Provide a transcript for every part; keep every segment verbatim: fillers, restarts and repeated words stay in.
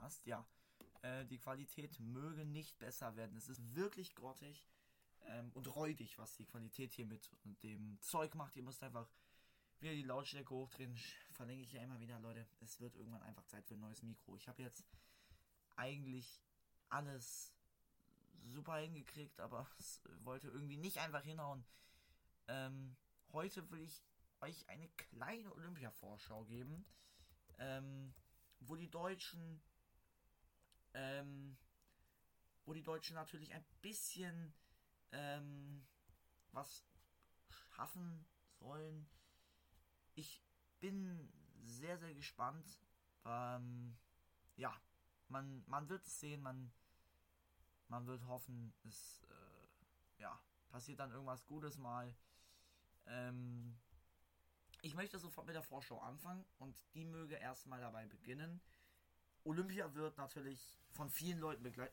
Podcast. Ja, äh, die Qualität möge nicht besser werden. Es ist wirklich grottig ähm, und räudig, was die Qualität hier mit dem Zeug macht. Ihr müsst einfach wieder die Lautstärke hochdrehen. Verlinke ich ja immer wieder, Leute. Es wird irgendwann einfach Zeit für ein neues Mikro. Ich habe jetzt eigentlich alles super hingekriegt, aber es wollte irgendwie nicht einfach hinhauen. Ähm, heute will ich euch eine kleine Olympia-Vorschau geben, ähm, wo die Deutschen, ähm, wo die Deutschen natürlich ein bisschen ähm, was schaffen sollen. Ich bin sehr, sehr gespannt. Ähm, ja, man, man wird es sehen, man, man wird hoffen, es äh, ja, passiert dann irgendwas Gutes mal. Ähm, ich möchte sofort mit der Vorschau anfangen und die möge erstmal dabei beginnen. Olympia wird natürlich von vielen Leuten begleitet.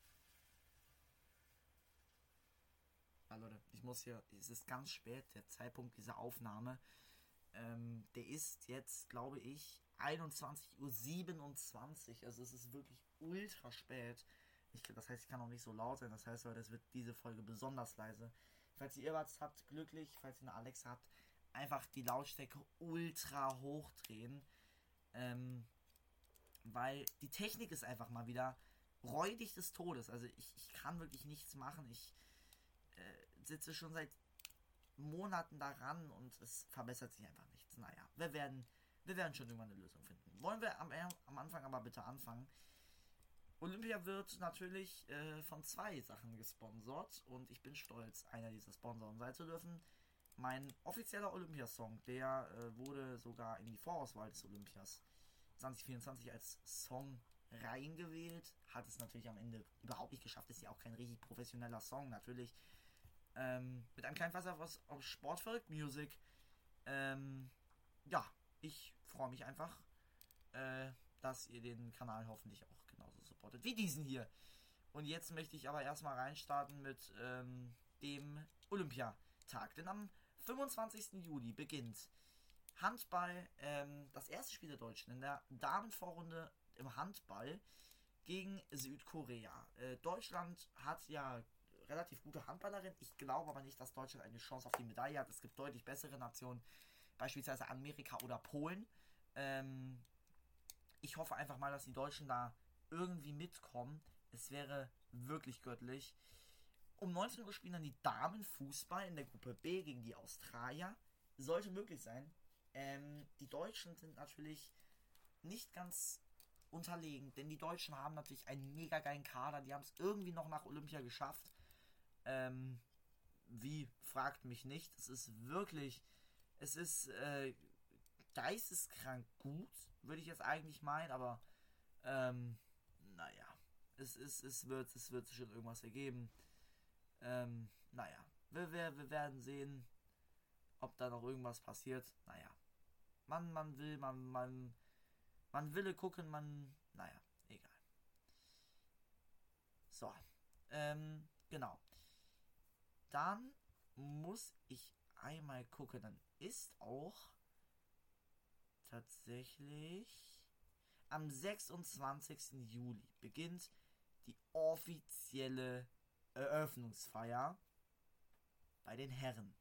Ja, Leute, ich muss hier, es ist ganz spät, der Zeitpunkt dieser Aufnahme. Ähm, der ist jetzt, glaube ich, einundzwanzig Uhr siebenundzwanzig. Also es ist wirklich ultra spät. Ich, das heißt, ich kann auch nicht so laut sein. Das heißt, Leute, es wird diese Folge besonders leise. Falls ihr Earbuds habt, glücklich. Falls ihr eine Alexa habt, einfach die Lautstärke ultra hochdrehen. Ähm, weil die Technik ist einfach mal wieder räudig des Todes. Also ich, ich kann wirklich nichts machen. Ich äh, sitze schon seit Monaten daran und es verbessert sich einfach nichts. Naja, wir werden, wir werden schon irgendwann eine Lösung finden. Wollen wir am, am Anfang aber bitte anfangen. Olympia wird natürlich äh, von zwei Sachen gesponsert und ich bin stolz, einer dieser Sponsoren sein zu dürfen. Mein offizieller Olympiasong, der äh, wurde sogar in die Vorauswahl des Olympias zwanzig vierundzwanzig als Song reingewählt. Hat es natürlich am Ende überhaupt nicht geschafft. Ist ja auch kein richtig professioneller Song, natürlich. Ähm, mit einem kleinen Wasser aus, aus Sportverrückt Music. Ähm, ja, ich freue mich einfach, äh, dass ihr den Kanal hoffentlich auch genauso supportet wie diesen hier. Und jetzt möchte ich aber erstmal reinstarten mit ähm, dem Olympiatag. Denn am fünfundzwanzigsten Juli beginnt Handball, ähm, das erste Spiel der Deutschen in der Damenvorrunde im Handball gegen Südkorea. Äh, Deutschland hat ja relativ gute Handballerin. Ich glaube aber nicht, dass Deutschland eine Chance auf die Medaille hat. Es gibt deutlich bessere Nationen, beispielsweise Amerika oder Polen. Ähm, ich hoffe einfach mal, dass die Deutschen da irgendwie mitkommen. Es wäre wirklich göttlich. Um neunzehn Uhr spielen dann die Damen Fußball in der Gruppe B gegen die Australier. Sollte möglich sein. Ähm, die Deutschen sind natürlich nicht ganz unterlegen, denn die Deutschen haben natürlich einen mega geilen Kader. Die haben es irgendwie noch nach Olympia geschafft. Ähm, wie, fragt mich nicht. Es ist wirklich, es ist äh, geisteskrank gut, würde ich jetzt eigentlich meinen, aber ähm, naja, es, ist, es, wird, es wird sich schon irgendwas ergeben. Ähm, naja, wir, wir, wir werden sehen, ob da noch irgendwas passiert. Naja, man, man will, man, man, man will gucken, man, naja, egal. So, ähm, genau. Dann muss ich einmal gucken, dann ist auch tatsächlich am sechsundzwanzigsten Juli beginnt die offizielle Eröffnungsfeier bei den Herren.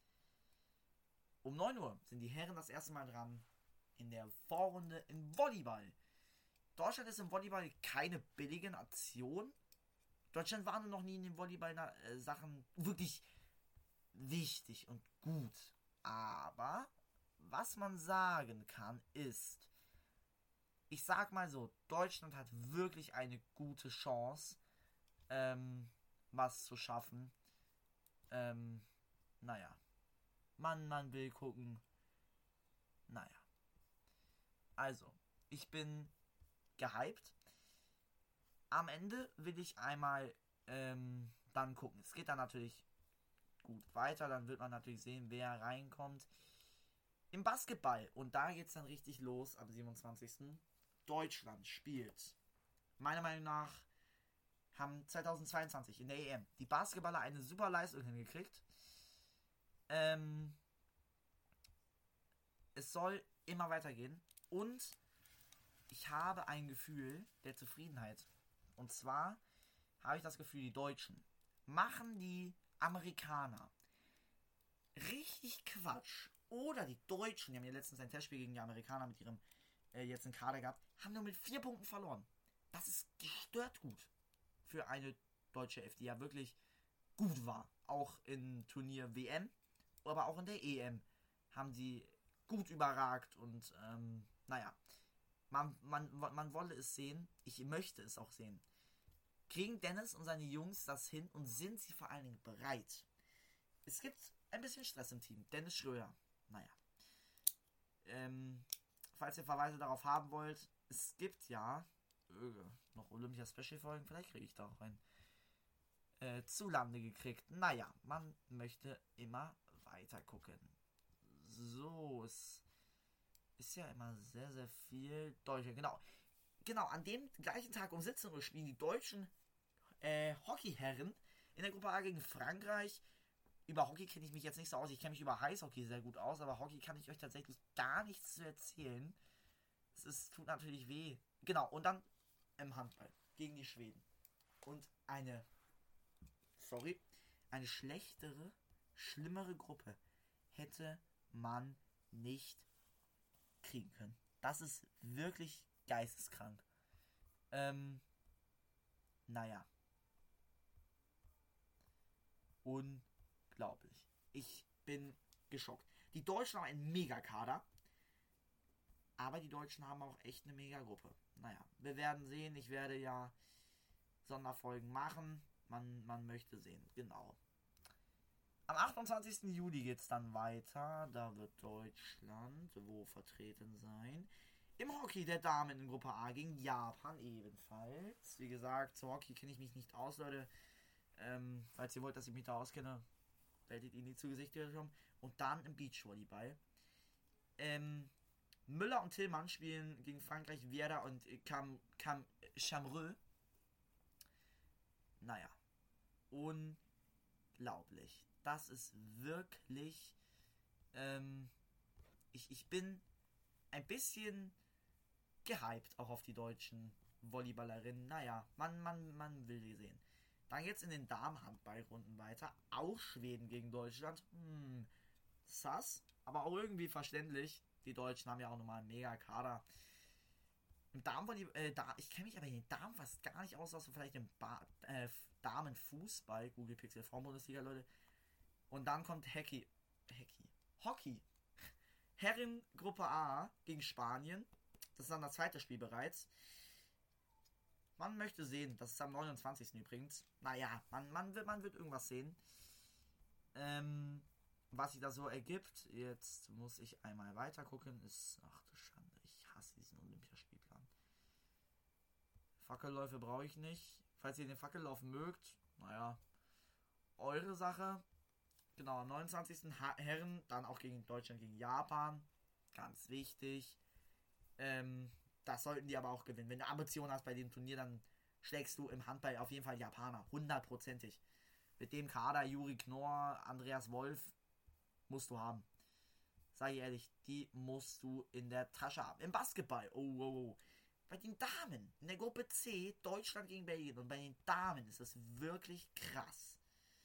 Um neun Uhr sind die Herren das erste Mal dran in der Vorrunde im Volleyball. Deutschland ist im Volleyball keine billige Nation. Deutschland war nur noch nie in den Volleyball-Sachen wirklich wichtig und gut. Aber was man sagen kann ist, ich sag mal so, Deutschland hat wirklich eine gute Chance, ähm, was zu schaffen. Ähm, naja. Man, man will gucken. Naja. Also, ich bin gehypt. Am Ende will ich einmal ähm, dann gucken. Es geht dann natürlich gut weiter. Dann wird man natürlich sehen, wer reinkommt. Im Basketball. Und da geht es dann richtig los am siebenundzwanzigsten Deutschland spielt. Meiner Meinung nach haben zweitausendzweiundzwanzig in der E M die Basketballer eine super Leistung hingekriegt. Ähm, es soll immer weitergehen. Und ich habe ein Gefühl der Zufriedenheit. Und zwar habe ich das Gefühl, die Deutschen machen die Amerikaner richtig Quatsch. Oder die Deutschen, die haben ja letztens ein Testspiel gegen die Amerikaner mit ihrem äh, jetzt einen Kader gehabt, haben nur mit vier Punkten verloren. Das ist gestört gut für eine deutsche Elf, die ja wirklich gut war. Auch im Turnier W M, aber auch in der E M haben sie gut überragt und ähm, naja, man, man, man wolle es sehen. Ich möchte es auch sehen. Kriegen Dennis und seine Jungs das hin und sind sie vor allen Dingen bereit? Es gibt ein bisschen Stress im Team. Dennis Schröder, naja. Ähm, falls ihr Verweise darauf haben wollt, es gibt ja öh, noch Olympia-Special-Folgen, vielleicht kriege ich da auch ein äh, zulande gekriegt. Naja, man möchte immer weiter gucken. So, es ist ja immer sehr, sehr viel Deutsche. Genau, genau, an dem gleichen Tag um siebzehn Uhr spielen die deutschen äh, Hockeyherren in der Gruppe A gegen Frankreich. Über Hockey kenne ich mich jetzt nicht so aus. Ich kenne mich über Eishockey sehr gut aus, aber Hockey kann ich euch tatsächlich gar nichts zu erzählen. Es ist, tut natürlich weh. Genau, und dann im Handball gegen die Schweden. Und eine, sorry, eine schlechtere, schlimmere Gruppe hätte man nicht kriegen können. Das ist wirklich geisteskrank. Ähm, naja. Unglaublich. Ich bin geschockt. Die Deutschen haben einen Megakader, aber die Deutschen haben auch echt eine Megagruppe. Naja, wir werden sehen. Ich werde ja Sonderfolgen machen. Man, man möchte sehen. Genau. Am achtundzwanzigsten Juli geht es dann weiter. Da wird Deutschland wo vertreten sein? Im Hockey der Damen in Gruppe A gegen Japan ebenfalls. Wie gesagt, zu Hockey kenne ich mich nicht aus, Leute. Ähm, falls ihr wollt, dass ich mich da auskenne, werdet ihr nie zu Gesicht kommen. Und dann im Beachvolleyball. Ähm, Müller und Tillmann spielen gegen Frankreich, Werder und Cam, Cam Chamreux. Naja. Unglaublich. Das ist wirklich. Ähm, ich, ich bin ein bisschen gehypt auch auf die deutschen Volleyballerinnen. Naja, man, man, man will die sehen. Dann jetzt in den Damenhandballrunden weiter. Auch Schweden gegen Deutschland. Hm, sass, aber auch irgendwie verständlich. Die Deutschen haben ja auch nochmal einen mega Kader. Im Damenvolleyball, äh, da, ich kenne mich aber in den Damen fast gar nicht aus, außer vielleicht im ba- äh, Damenfußball, Google Pixel Frauenbundesliga, Leute. Und dann kommt Hockey. Hockey. Hockey. Herren Gruppe A gegen Spanien. Das ist dann das zweite Spiel bereits. Man möchte sehen, das ist am neunundzwanzigsten übrigens. Naja, man, man, wird, man wird irgendwas sehen. Ähm, was sich da so ergibt. Jetzt muss ich einmal weiter gucken. Ist, ach du Schande, ich hasse diesen Olympiaspielplan. Fackelläufe brauche ich nicht. Falls ihr den Fackellauf mögt, naja, eure Sache. Genau, am neunundzwanzigsten Herren, dann auch gegen Deutschland, gegen Japan. Ganz wichtig. Ähm, das sollten die aber auch gewinnen. Wenn du Ambitionen hast bei dem Turnier, dann schlägst du im Handball auf jeden Fall Japaner. Hundertprozentig. Mit dem Kader, Juri Knorr, Andreas Wolf, musst du haben. Sag ich ehrlich, die musst du in der Tasche haben. Im Basketball, oh, oh, oh. Bei den Damen, in der Gruppe C, Deutschland gegen Belgien. Und bei den Damen ist das wirklich krass.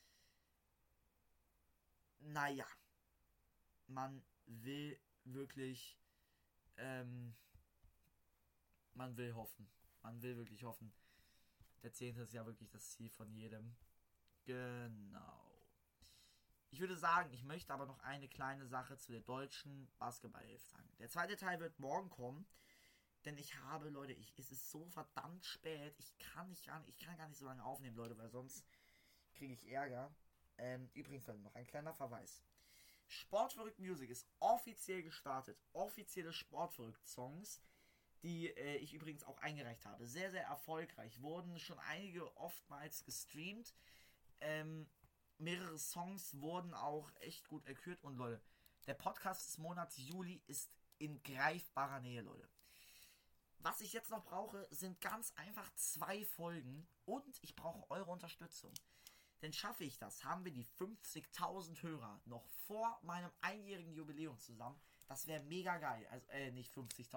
Naja, man will wirklich, ähm, man will hoffen. Man will wirklich hoffen. Der zehnte ist ja wirklich das Ziel von jedem. Genau. Ich würde sagen, ich möchte aber noch eine kleine Sache zu der deutschen Basketball-Elf sagen. Der zweite Teil wird morgen kommen. Denn ich habe, Leute, ich, es ist so verdammt spät. Ich kann nicht gar nicht, ich kann gar nicht so lange aufnehmen, Leute, weil sonst kriege ich Ärger. Ähm, übrigens noch ein kleiner Verweis. Sportverrückt Music ist offiziell gestartet. Offizielle Sportverrückt-Songs, die äh, ich übrigens auch eingereicht habe. Sehr, sehr erfolgreich. Wurden schon einige oftmals gestreamt. Ähm, mehrere Songs wurden auch echt gut erkürt. Und Leute, der Podcast des Monats Juli ist in greifbarer Nähe, Leute. Was ich jetzt noch brauche, sind ganz einfach zwei Folgen. Und ich brauche eure Unterstützung. Denn schaffe ich das, haben wir die fünfzigtausend Hörer noch vor meinem einjährigen Jubiläum zusammen. Das wäre mega geil. Also, äh, nicht fünfzigtausend.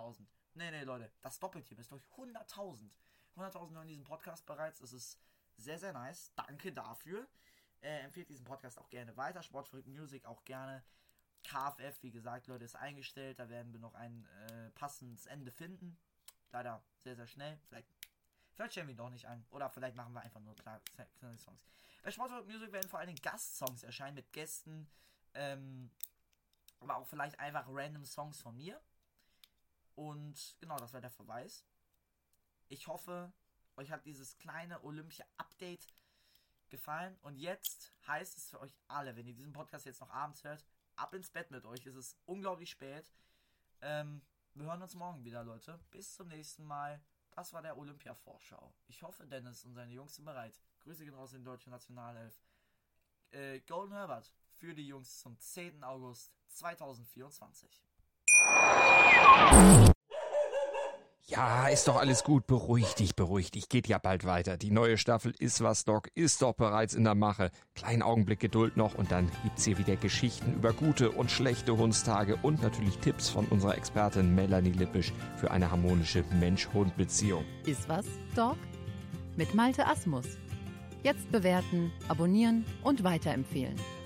Nee, nee, Leute, das Doppelteam ist durch hunderttausend. hunderttausend hören diesen Podcast bereits. Das ist sehr, sehr nice. Danke dafür. Äh, empfehlt diesen Podcast auch gerne weiter. Sportverrückt Music auch gerne. K F F, wie gesagt, Leute, ist eingestellt. Da werden wir noch ein äh, passendes Ende finden. Leider sehr, sehr schnell. Vielleicht, vielleicht stellen wir ihn doch nicht ein. Oder vielleicht machen wir einfach nur kleine Songs. Bei Sportverrückt Music werden vor allen Dingen Gastsongs erscheinen mit Gästen. Ähm, aber auch vielleicht einfach random Songs von mir. Und genau, das wäre der Verweis. Ich hoffe, euch hat dieses kleine Olympia-Update gefallen. Und jetzt heißt es für euch alle, wenn ihr diesen Podcast jetzt noch abends hört, ab ins Bett mit euch. Es ist unglaublich spät. Ähm, wir hören uns morgen wieder, Leute. Bis zum nächsten Mal. Das war der Olympia-Vorschau. Ich hoffe, Dennis und seine Jungs sind bereit. Grüße gehen raus in die deutsche Nationalelf. Äh, Golden Herbert für die Jungs zum zehnten August zweitausendvierundzwanzig. Ja, ist doch alles gut. Beruhig dich, beruhig dich. Geht ja bald weiter. Die neue Staffel Ist was, Doc ist doch bereits in der Mache. Kleinen Augenblick Geduld noch und dann gibt's hier wieder Geschichten über gute und schlechte Hundstage und natürlich Tipps von unserer Expertin Melanie Lippisch für eine harmonische Mensch-Hund-Beziehung. Ist was, Doc? Mit Malte Asmus. Jetzt bewerten, abonnieren und weiterempfehlen.